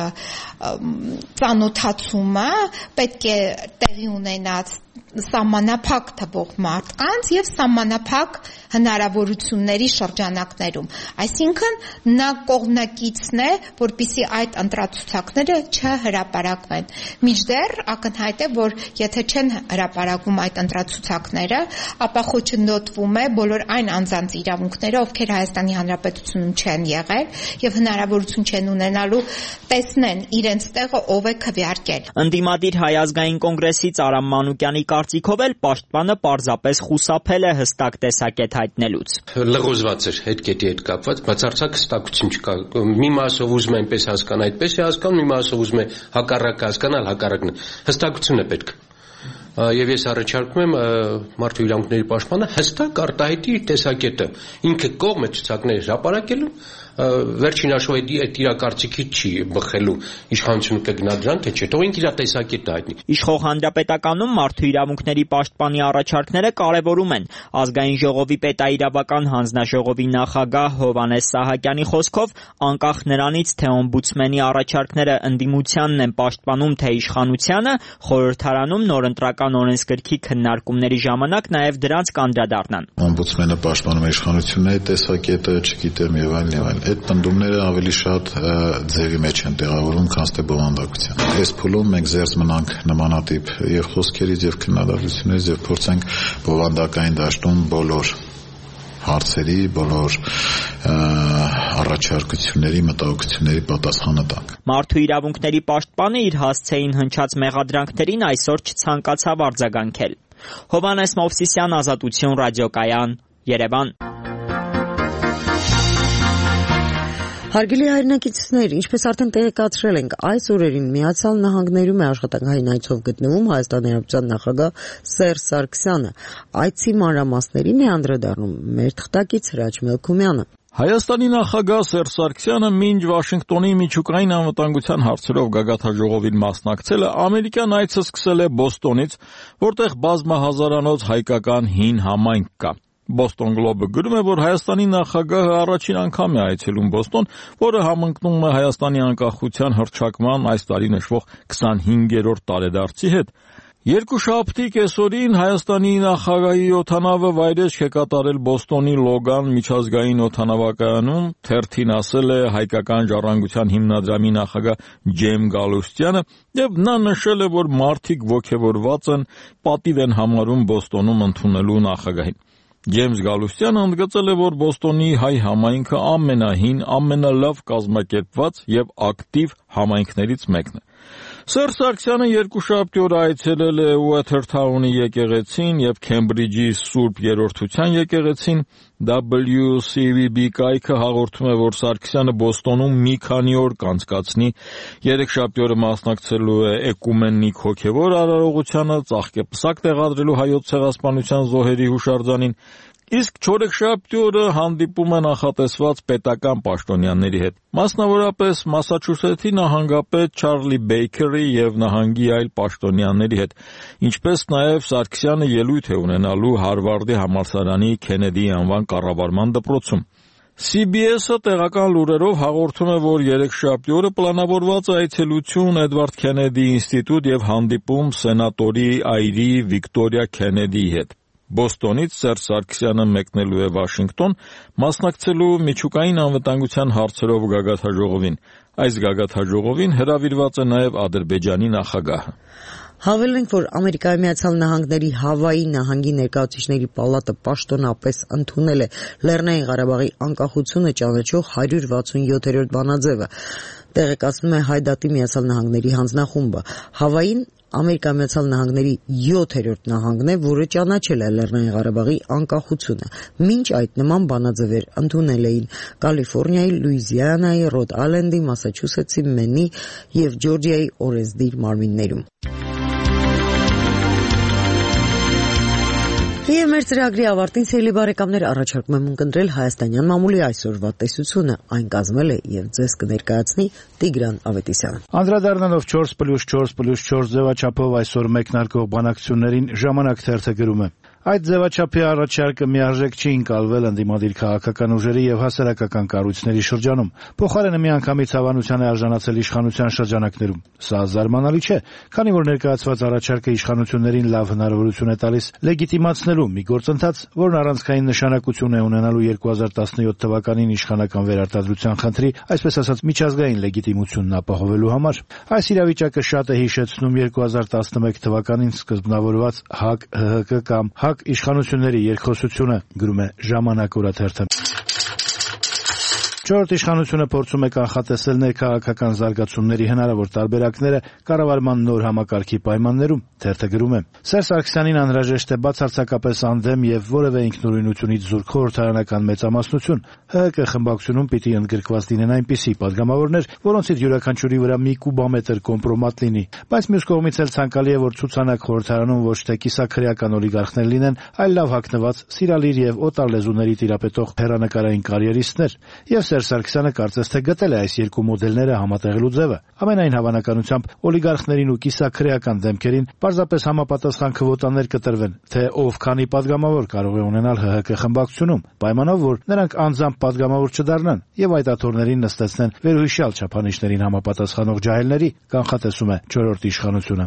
S12: ծանոթացումը պետք է տեղի ունենած սահմանափակ թվող մարդկանց եւ սահմանափակ հնարավորությունների շրջանակներում։ Այսինքն նա կողմնակիցն է, որպեսզի այդ ընտրացուցակները չհրապարակվեն։ Մինչդեռ ակնհայտ է, որ եթե չեն հրապարակվում այդ ընտրացուցակները, ապա խոչընդոտվում է բոլոր այն անձանց իրավունքները, ովքեր Հայաստանի Հանրապետությունում չեն եղել եւ հնարավորություն չեն ունենալու տեսնեն իրենց տեղը ով է քվեարկել։
S11: Ընդդիմադիր Հայ ազգային կոնգրեսից Արամ Մանուկյանի կարծիքով էլ պաշտպանը պարզապես խուսափել է հստակ տեսակետ հայտնելուց։
S13: Լղոզված էր հետ կետի հետ կապված, բացարձակ հստակություն չկա։ Մի մասով ուզում է այնպես հասկանալ, այդպես է հասկանում, մի մասով ուզում է հակառակը հասկանալ, հակառակն է։ Հստակություն է պետք։ Եվ ես առաջարկում եմ մարդու իրավունքների պաշտպանը հստակ արտահայտի իր տեսակետը։ Ինքը կողմ է ցուցակները հրապարակելու, վերջին հաշվով այդ իր կարծիքից չի բխելու, իշխանությունը կգնա դրան, թե չէ, թող ինքը իր տեսակետը հայտնի։
S11: Իշխող հանրապետականում մարդու իրավունքների պաշտպանի առաջարկները կարևորում են։ Ազգային ժողովի պետաիրավական հանձնաժողովի նախագահ Հովհաննես Սահակյանի խոսքով, անկախ նրանից, թե օմբուդսմենի առաջարկները ընդդիմությանն են պաշտպանում, թե իշխանությանը, խորհրդարանում նորընտրական օրենսգրքի քննարկումների ժամանակ նաև դրանց կանդրադառնան։
S14: Օմբուդսմենը պաշտպանում է իշխանությունների տեսակետը, չգիտեմ եւ այլն եւ այլն։ Այդ պնդումները ավելի շատ ձևի մեջ են տեղավորվում, քան թե բովանդակության։ Այս փուլում մենք զերծ մնանք նմանատիպ եւ խոսքերից եւ քննադատություններից եւ փորձենք բովանդակային դաշտում բոլոր հարցերի, բոլոր առաջարկությունների, մտահոգությունների պատասխանը տանք։
S11: Մարդու իրավունքների պաշտպանը իր հասցեին հնչած մեղադրանքներին այսօր չցանկացավ արձագանքել։ Հովհաննես Մովսիսյան, Ազատություն ռադիոկայան, Երևան։
S3: Հարգելի հայրենակիցներ, ինչպես արդեն տեղեկացրել ենք, այս օրերին Միացյալ Նահանգներում է աշխատանքային այցով գտնվում Հայաստանի Հանրապետության նախագահ Սերժ Սարգսյանը։ Այցի մանրամասներին է անդրադառնում մեր թղթակից Հրաչ Մելքումյանը։
S15: Հայաստանի նախագահ Սերժ Սարգսյանը մինչ Վաշինգտոնի միջուկային անվտանգության հարցերով գագաթնաժողովին մասնակցել է, ամերիկյան այցը սկսել է Բոստոնից, որտեղ բազմահազարանոց հայկական հին համայնք կա։ Boston Globe-ը գրում է, որ Հայաստանի նախագահը առաջին անգամ է այցելում Բոստոն, որը համընկնում է Հայաստանի անկախության հռչակման այս տարի նշվող 25-րդ տարեդարձի հետ։ Երկուշաբթի կեսօրին Հայաստանի նախագահի օդանավը վայրէջք է կատարել Բոստոնի Լոգան միջազգային օդանավակայանում, թերթին ասել է հայկական ժառանգության հիմնադրամի նախագահ Ջեյմ Գալուստյանը, եւ նա նշել է, որ մարդիկ ոգևորված են, պատիվ են համարում Բոստոնում ընդունելու նախագահին։ Ջեյմս Գալուստյանը ընդգծել է, որ Բոստոնի հայ համայնքը ամենահին, ամենալավ կազմակերպված եւ ակտիվ համայնքներից մեկն է։ Սերժ Սարգսյանը երկուշաբթի օրը այցելել է Ուեթերթաունի եկեղեցին եւ Քեմբրիջի Սուրբ Երրորդության եկեղեցին։ WCVB կայքը հաղորդում է, որ Սարգսյանը Բոստոնում մի քանի օր կանցկացնի, երեքշաբթի օրը մասնակցելու է էկումենիկ հոգևոր արարողությանը, ծաղկեպսակ տեղադրելու հայոց ցեղասպանության զոհերի հուշարձանին, իսկ չորեքշաբթի օրը հանդիպում է նախատեսված պետական պաշտոնյաների հետ, մասնավորապես Մասաչուսեթի նահանգապետ Չարլի Բեյքերի եւ նահանգի այլ պաշտոնյաների հետ, ինչպես նաեւ Սարգսյանը ելույթ է ունենալու Հարվարդի համալսարանի Քենեդի անվան կառավարման դպրոցում։ CBS-ը տեղական լուրերով հաղորդում է, որ երեքշաբթի օրը պլանավորված է այցելություն Էդվարդ Քենեդի ինստիտուտ եւ հանդիպում սենատորի այրի Վիկտորիա Քենեդիի հետ։ Բոստոնից Սերժ Սարգսյանը մեկնելու է Վաշինգտոն, մասնակցելու միջուկային անվտանգության հարցերով գագաթնաժողովին։ Այս գագաթնաժողովին հրավիրված է նաև Ադրբեջանի նախագահը։
S3: Հավելենք, որ Ամերիկայի Միացյալ Նահանգների Հավայի նահանգի ներկայացուցիչների պալատը պաշտոնապես ընդունել է Լեռնային Ղարաբաղի անկախությունը ճանաչող 167-րդ բանաձևը, տեղեկացնում է Հայդատի Միացյալ Նահանգների հանձնախումբը։ Հավային Ամերիկայի Նահանգների 7-րդ նահանգն է, որը ճանաչել է Լեռնային Ղարաբաղի անկախությունը։ Մինչ այդ նման բանաձևեր ընդունել էին Կալիֆոռնիայի, Լուիզիանայի, Ռոդ Ալենդի, Մասաչուսեթսի, Մենի եւ Ջորջիայի օրենսդիր մարմիններում։ Եվ մեր ծրագրի ավարտին սիրելի բարեկամներ առաջարկում եմ ունկնդրել հայաստանյան մամուլի այսօրվա տեսությունը, այն կազմել է եւ ձեզ կներկայացնի Տիգրան Ավետիսյանը։
S16: Անդրադառնալով 4+4+4 ձևաչափով այսօր մեկնարկող բանակցություններին Ժամանակ թերթը գրում է. Այդ ձևաչափի առաջարկը միարժեք չի ընկալվել ընդդիմադիր քաղաքական ուժերի եւ հասարակական կառույցների շրջանում։ Փոխարենը միանգամից հավանության է արժանացել իշխանության շրջանակներում։ Սա զարմանալի չէ, քանի որ ներկայացված առաջարկը իշխանություններին լավ հնարավորություն է տալիս լեգիտիմացնելու մի գործընթաց, որն առանցքային նշանակություն է ունենալու 2017 թվականին իշխանական վերարտադրության խնդրի, այսպես ասած, միջազգային լեգիտիմությունն ապահովելու համար։ Այս իրավիճակը շատ է հիշեցնում 2011 թվականին սկզբնավորված ՀԱԿ-ՀՀԿ կամ ՀԱԿ իշխանությունների երկխոսությունը, գրում է Ժամանակ օրաթերթը։ Չորրորդ իշխանությունը փորձում է կանխատեսել ներքաղաքական զարգացումների հնարավոր տարբերակները կառավարման նոր համակարգի պայմաններում, թերթը գրում է. Սերժ Սարգսյանին անհրաժեշտ է բացարձակապես անդեմ եւ որևէ ինքնուրույնությունից զուրկ խորհրդարանական մեծամասնություն։ ՀՀԿ խմբակցությունում պիտի ընդգրկված լինեն այնպիսի падգամավորներ, որոնցից յուրաքանչյուրի վրա մի կուբամետր կոմպրոմատ լինի, բայց մյուս կողմից էլ ցանկալի է, որ ցուցանակ խորհրդարանում ոչ թե կիսաքրեական օլիգարխներ լինեն, այլ լավ հագնված, սիրալիր եւ օտար լեզուների տիրապետող հեռանկարային կարիերիստներ։ Եվ Սերժ Սարգսյանը կարծես թե գտել է այս երկու մոդելները համատեղելու ձևը։ Ամենայն հավանականությամբ օլիգարխներին ու կիսաքրեական դեմքերին պարզապես համապատասխան քվոտաներ կտրվեն, թե ով քանի падգամավոր կարող է ունենալ ՀՀԿ խմբակցությունում, պայմանով որ նրանք անձամբ падգամավոր չդառնան եւ այդ աթոռներին նստեցնեն վերոհիշյալ չափանիշներին համապատասխանող ջահելների, կանխատեսում է 4-րդ իշխանությունը։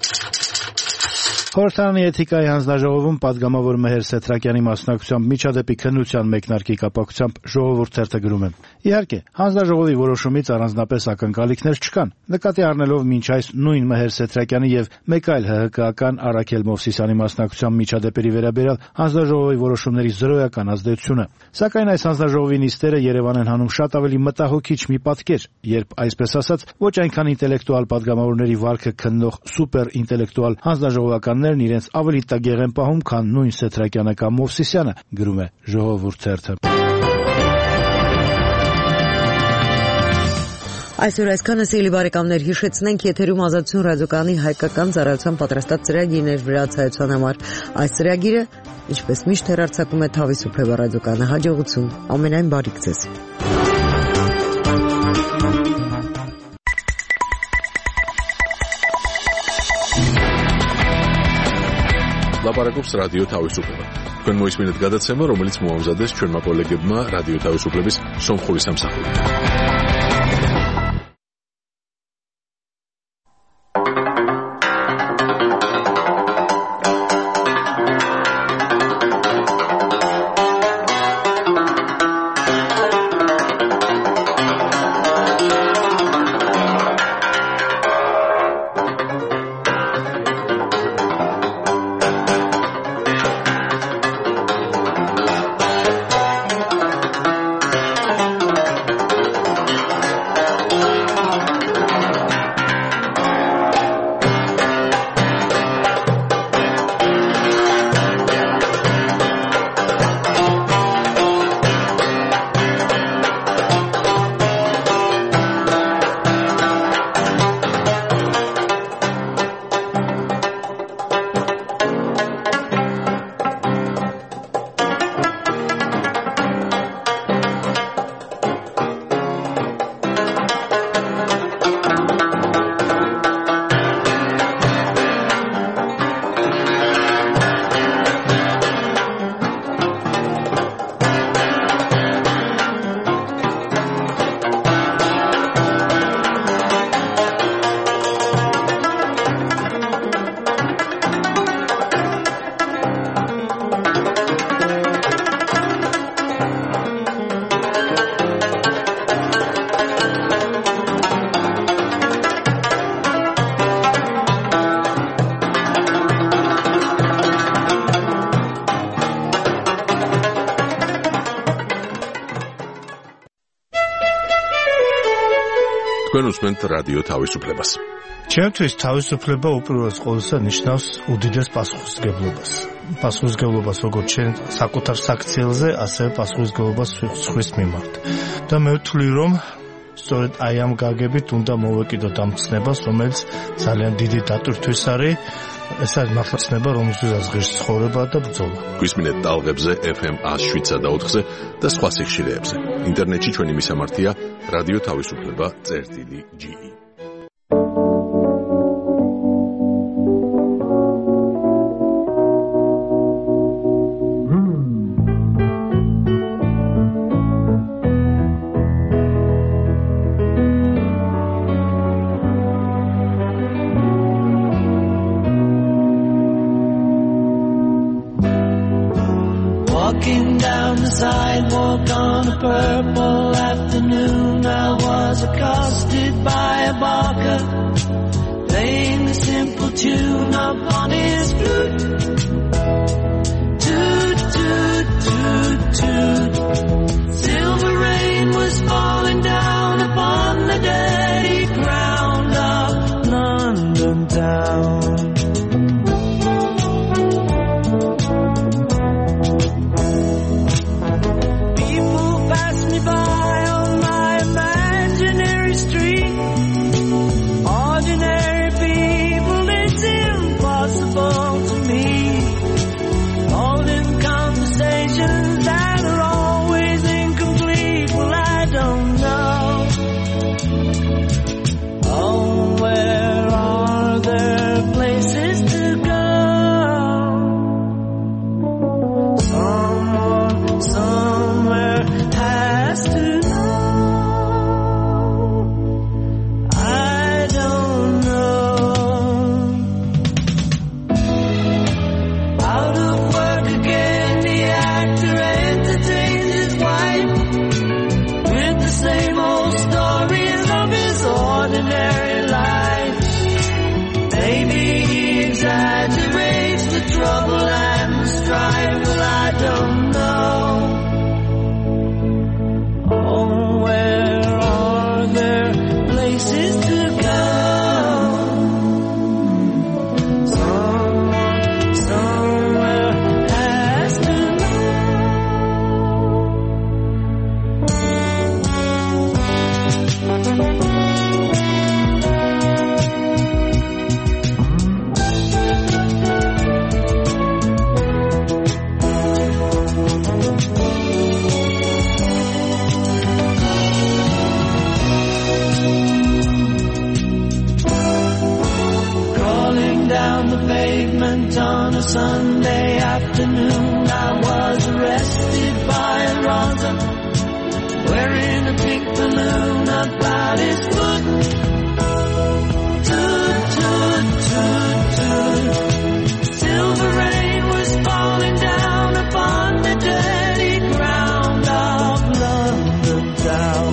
S16: Խորհրդարանի էթիկայի հանձնաժողովում падգամավոր Մեհեր Սեթրակյանի մասնակցությամբ միջադեպի քննության մեկնարկի կապակցությամբ Ժողովուրդ թերթը գրում է. Իհարկե, հանձնաժողովի որոշումից առանձնապես ակնկալիքներ չկան։ Նկատի առնելով մինչ այս նույն Մեհեր Սեթրակյանի եւ մեկ այլ ՀՀԿ-ական Արաքել Մովսիսյանի մասնակցությամբ միջադեպերի վերաբերյալ հանձնաժողովի որոշումների զրոյական ազդեցությունը։ Սակայն այս հանձնաժողովի նիստերը Երևան են հանում շատ ավելի մտահոգիչ մի պատկեր, երբ այսպես ասած ոչ այնքան ինտելեկտուալ падգամավորների վարքը քննող սուպեր ինտելեկտուալ հանձնաժողովականներն իրենց ավելի տգեղ են պահում, քան նույն Սեթրակյանը կամ Մովսիսյանը, գրում է Ժողովուրդ թերթը։
S3: Այսօր այսքանը սիրելի բարեկամներ, հիշեցնենք եթերում Ազատություն ռադիոկայանի հայկական ծառայության պատրաստած ծրագիրն էր վրացայության համար։ Այս ծրագիրը, ինչպես միշտ, հեռարձակում է Թավիսուփեվա ռադիոկայանը։ Հաջողություն, ամենայն բարիք ձեզ։
S1: Լապարակობს ռադիո Թավիսուփեվա։ Քան մոյսմինդ գադացեմը, რომელიც մոամզադես չորմա կոլեգებმა ռադիո Թավիսուփլების սոմխորիս ամսախորի։ გისმენთ რადიო თავისუფლებას.
S16: ჩემთვის თავისუფლება უპირველეს ყოვლისა ნიშნავს უდიდეს პასუხისმგებლობას. პასუხისმგებლობას როგორც ჩვენ საკუთარ საქციელზე, ასევე პასუხისმგებლობას სხვის მიმართ. და მე ვთვლი, რომ სწორედ აი ამ გაგებით უნდა მოვეკიდოთ ამ ცნებას, რომელიც ძალიან დიდი დატვირთვის არის. ეს არის მართლა ცნება, რომელზეც ღირს ცხოვრება და ბრძოლა.
S1: გვისმინეთ ტალღებზე FM 107 და 4-ზე და სხვა სიხშირეებზე. ინტერნეტში ჩვენი მისამართია რადიო თავისუფლება.ge.
S17: Walking down the sidewalk on a purple afternoon, I was accosted by a barker playing a simple tune upon his flute. Toot, toot, toot, toot. Silver rain was falling down upon the dirty ground of London town. On a Sunday afternoon, I was arrested by a ransom wearing a big balloon about his foot. Toot, toot, toot, toot. Silver rain was falling down upon the dirty ground of London town.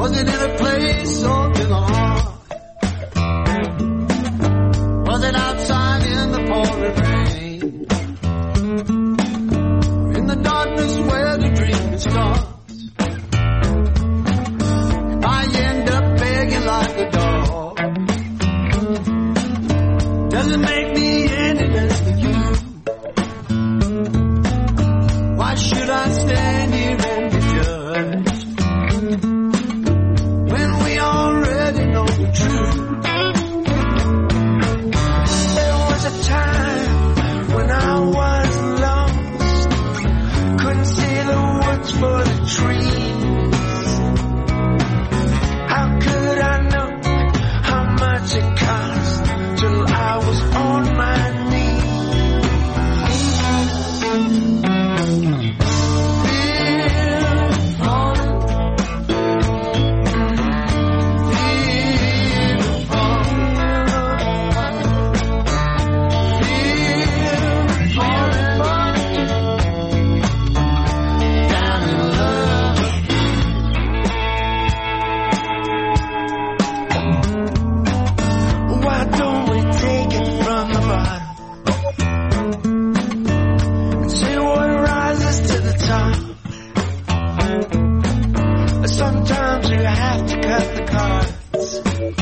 S17: Was it in a place or in the heart? Was it outside in the pouring rain? In the darkness where the dream starts? I end up begging like a dog. Does it make me any less for you? Why should I stand here and be judged when we already know the truth? There was a time when I was lost, couldn't see the woods for the trees. How could I know how much it cost till I was on my knees? Why don't we take it from the bottom and see what rises to the top? Sometimes you have to cut the cards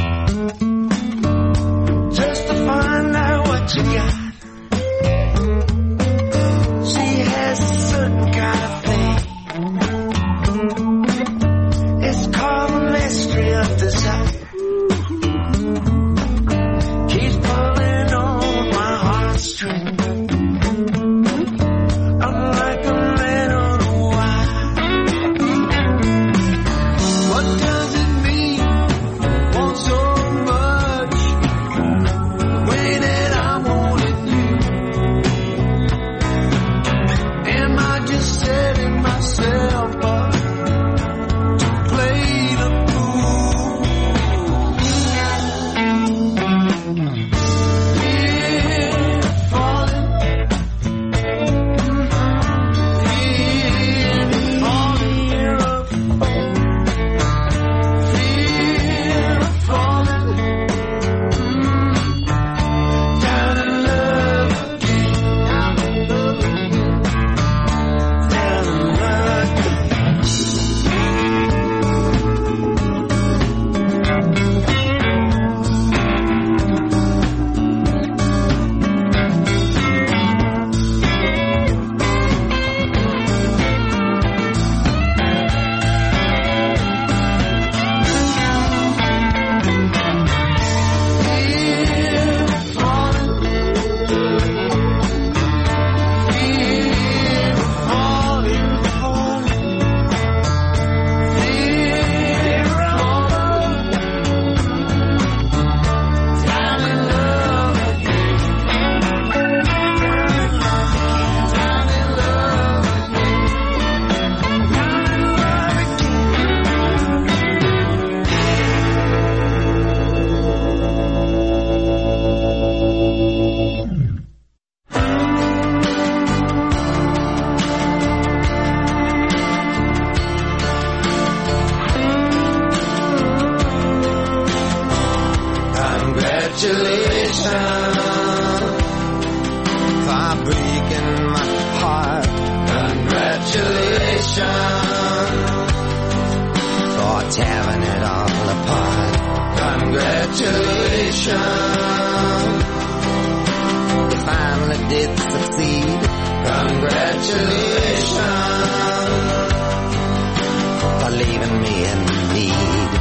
S17: just to find out what you got. She has a certain kind of thing. It's called the mystery of desire. Keeps pulling on my heartstring. I'm like a man on a wire. What does it mean? Want so much, waiting I wanted you. Am I just setting myself up to play the fool?
S18: tearing it all apart. Congratulations, you finally did succeed. Congratulations, for leaving me in need.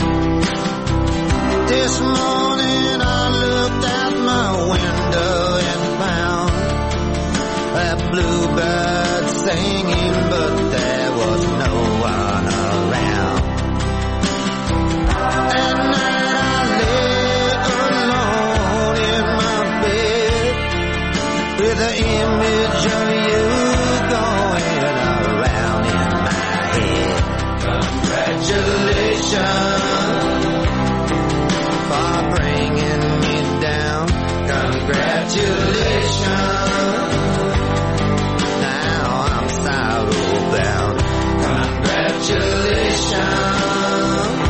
S18: This morning I looked out my window and found that bluebird singing, but there was no one around. At night I lay alone in my bed with the image of you going around in my head. Congratulations for bringing me down. Congratulations, now I'm sorrow bound. Congratulations.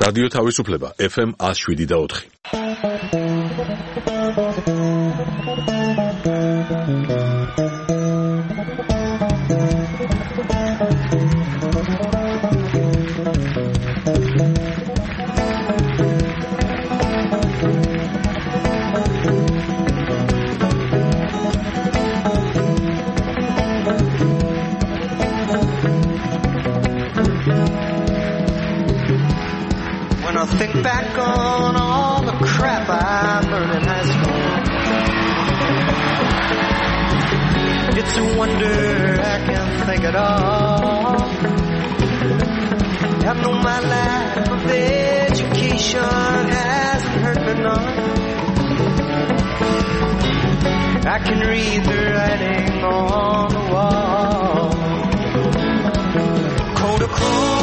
S1: რადიო თავისუფლება FM 107.4.
S17: Think back on all the crap I learned in high school. It's a wonder I can think it all. I know my lack of education hasn't hurt me none. I can read the writing on the wall. Kodachrome.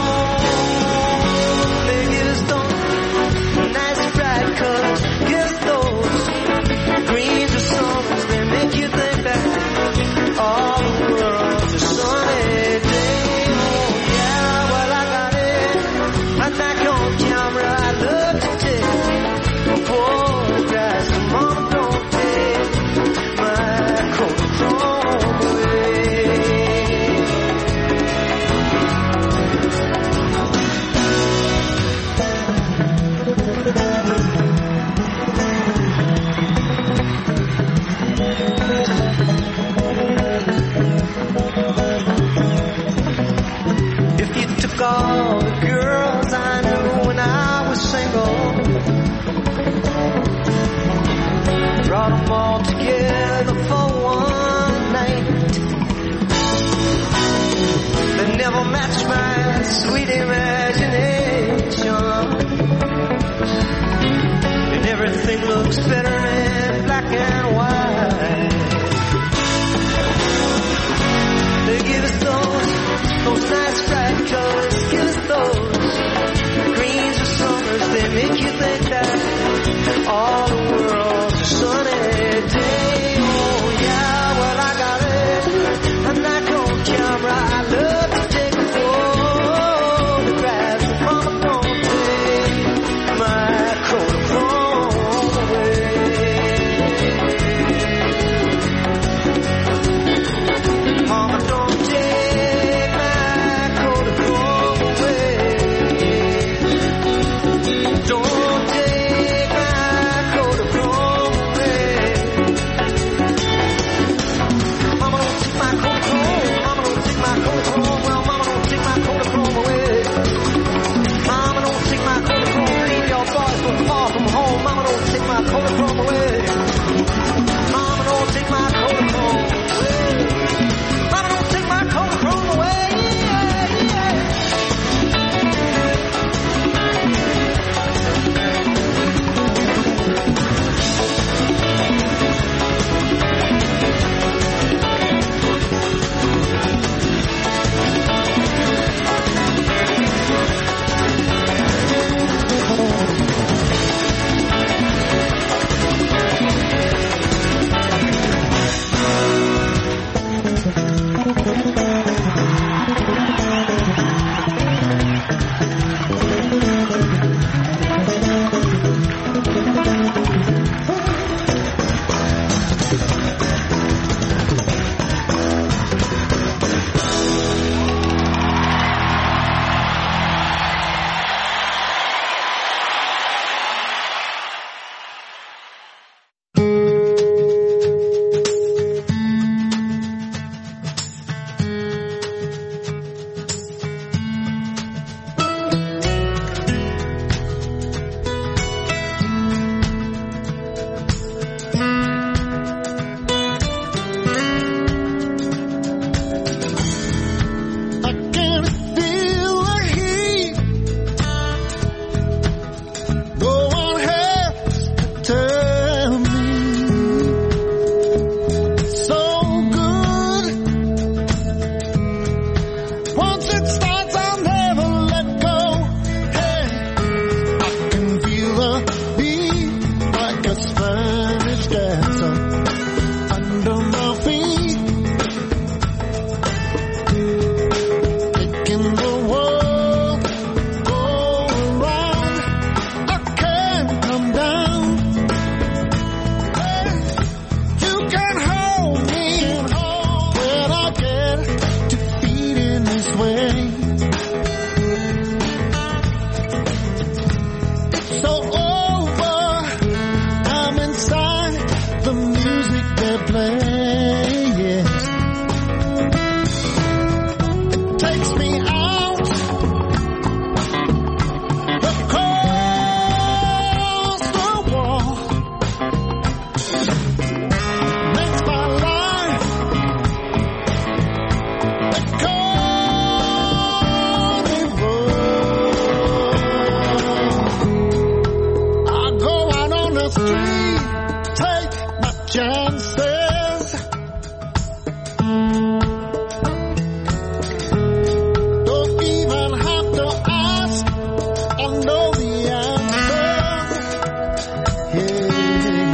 S17: Colors, yes, those greens are summers, they make you think that all the world's a sunny day. Oh yeah, well I got it. I'm back on camera, I love to take photographs. Mama, don't take my Kodachrome away. All the girls I knew when I was single, brought them all together for one night. They never matched my sweet imagination, and everything looks better in black and white. They give us those nice bright colors, give us those greens or summers, they make you think that all the world's a sunny day. Oh yeah, well I got it, I'm not on camera, I love to take photographs. Mama, don't take my Kodachrome away. music they play, yeah. It takes me out across the wall, makes my life a carnival. I go out on the street, take my chances. Don't even have to ask, I know the answers. Yeah.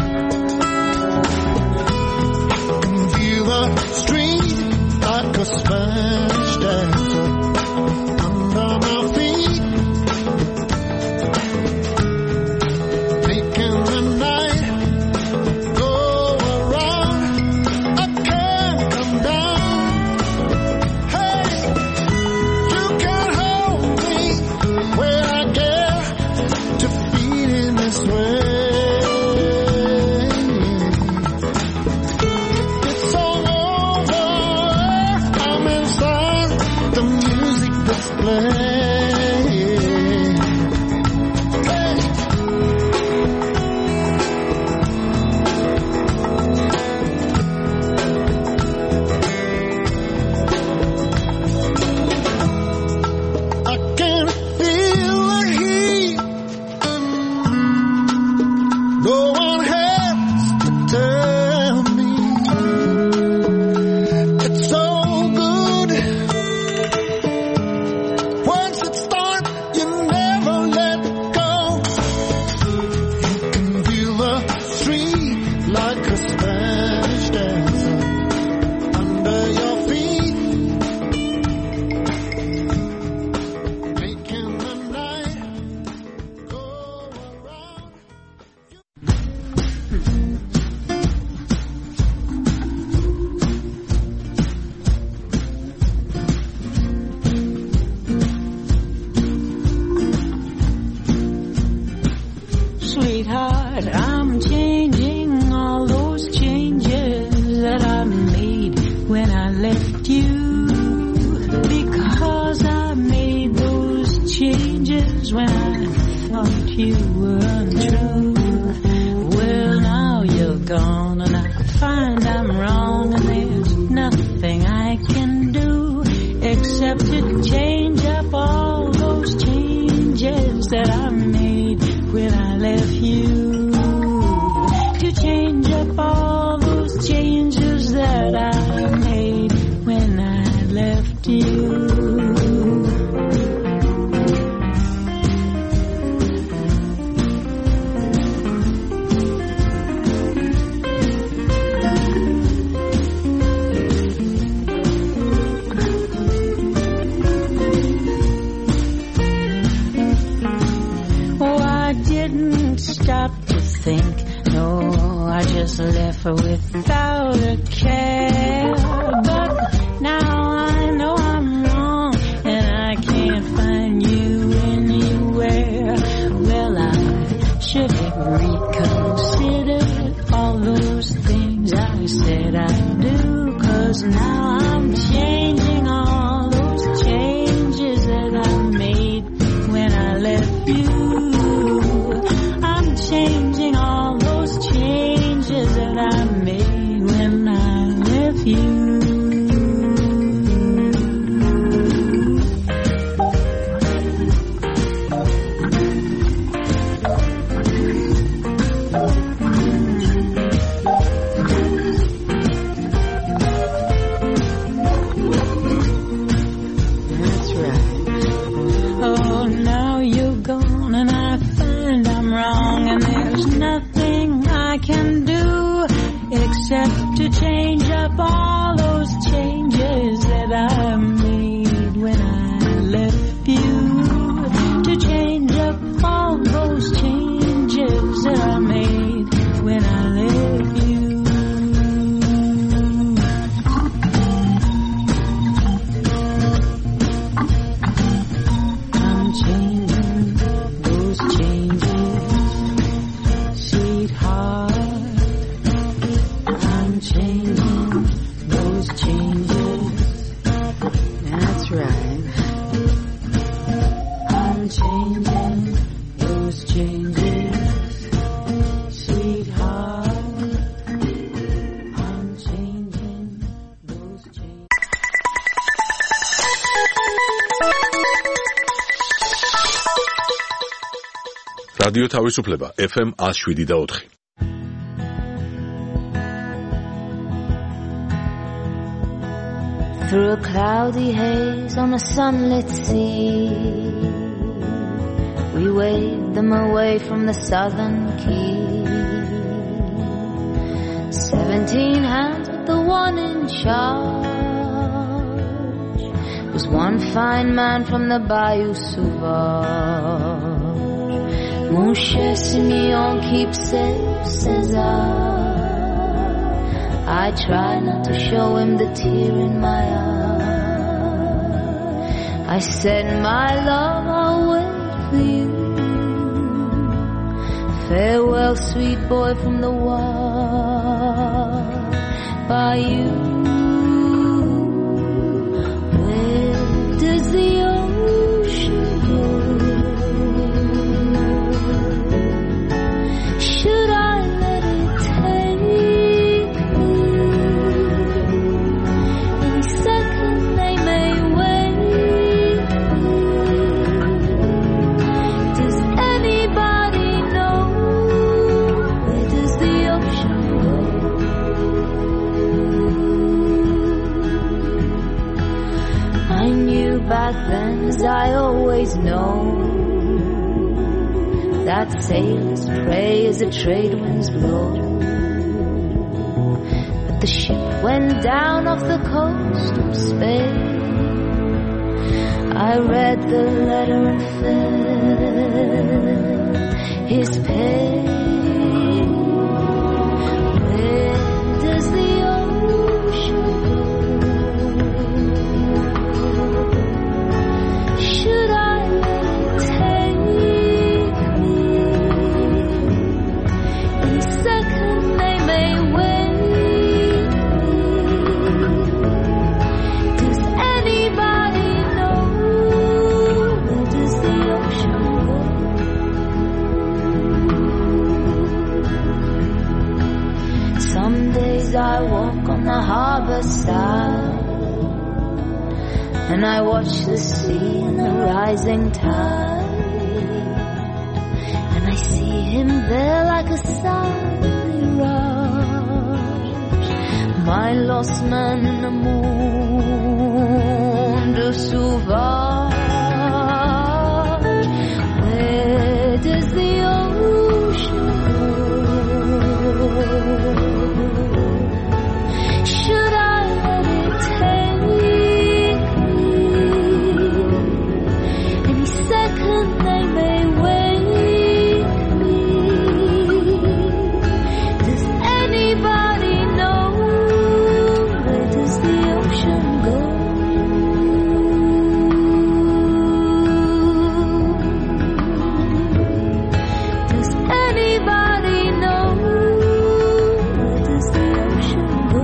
S17: Can feel the street like a Spanish dancer under my feet, making the night go around. I can't come down. Hey, you can hold me when I get to feeling this way. It's all over. I'm inside the music that's playing. Hey. I can feel the heat. No one has to tell me. It's so good. Once it starts, you never let go. You can feel the street like a Spanish dancer under your feet, making the night go around.
S19: Sweetheart, I'm changing all those changes that I made when I left you, because I made those changes when I thought you were untrue. Well, now you're gone and I find I'm wrong, and there's nothing I can do except to change up all those changes that I made when I left you, to change up all those changes that I made when I left you. Oh, I didn't stop to think, no, I just left her without a care. But now I know I'm wrong and I can't find you anywhere. Well, I should have reconsidered all those things I said I'd do, 'cause now I'm changing all those changes that I made when I left you. I'm changing all those changes that I made when I left you. I'm changing those changes. That's right. I'm changing those changes, sweetheart. I'm changing those changes.
S1: რადიო თავისუფლება FM 107.4.
S20: Through a cloudy haze on a sunlit sea, we waved them away from the southern key. 17 hands with the one in charge was one fine man from the Bayou Sauvage. Mon cher Simeon, keep safe, says I try not to show him the tear in my eye. I said, my love, I'll wait for you. Farewell, sweet boy from the wild bayou. Where does the ocean go? Should I let it take me? Any second they may wait. Does anybody know? Where does the ocean go? I knew back then, as I always know, that sailors pray as the trade winds blow. But the ship went down off the coast of Spain. I read the letter and felt his pain. Where does the ocean go? Should I let it take me? Any second they may wait. Does anybody know? Where does the ocean go? Some days I walk on the harbor side, and I watch the sea and the rising tide, and I see him there like a silent mirage, my lost man in the monde sauvage. Where does the ocean go? Should I let it take me? Any second they may wait me. Does anybody know? Where does the ocean go? Does anybody know? Where does the ocean go?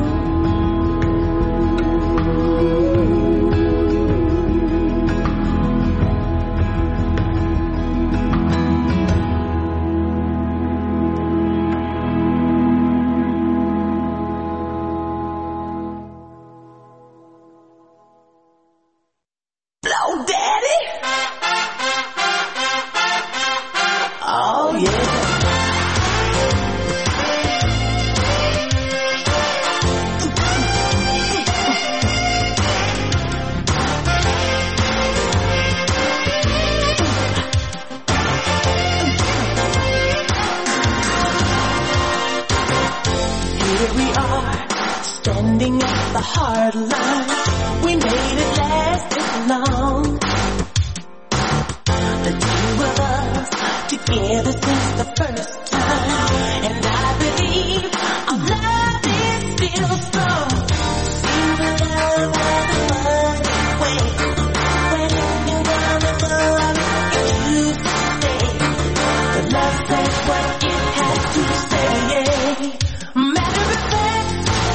S17: Blow daddy. Oh yeah. Here we are, standing at the hard line. We made it last this long. The two of us together since the first time, and I believe our love is still strong. Seems the love has a funny way when you down the road you stay. The love says what it has to say. Matter of fact,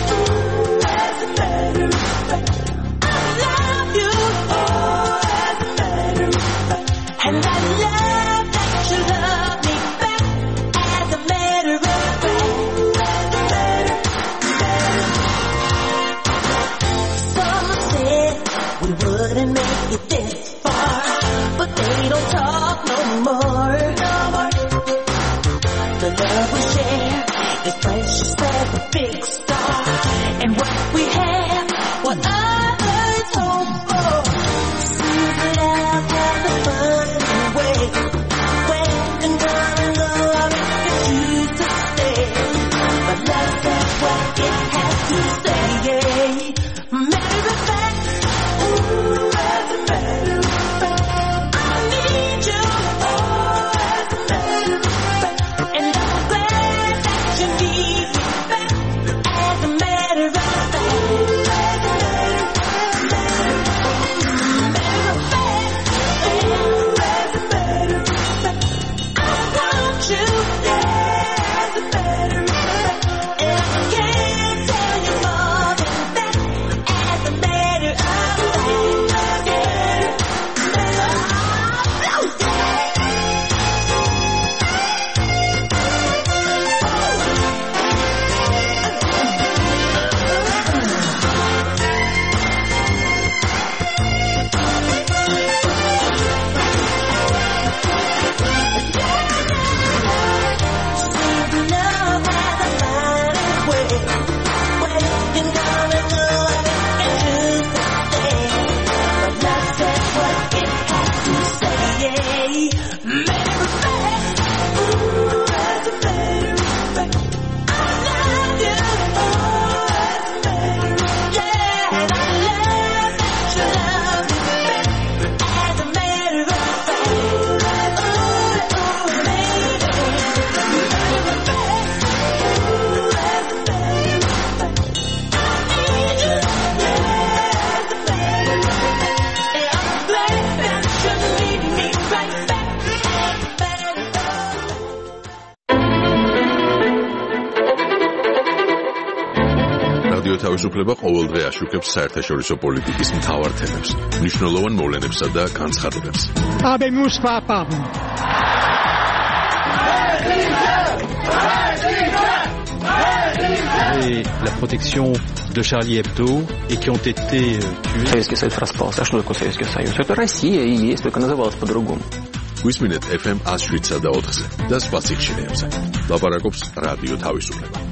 S1: რადიო თავისუფლება ყოველდღე აშუქებს საერთაშორისო პოლიტიკის მთავარ თემებს, მნიშვნელოვან მოვლენებსა და განცხადებებს.
S21: La protection de Charlie Hebdo et qui ont été tués. Советский Союз распался. А что такое Советский Союз? Это Россия и есть, только называлась по-другому.
S1: გვისმინეთ FM 107 და 4-ზე და სხვა სიხშირეებზე. ლაპარაკობს რადიო თავისუფლება.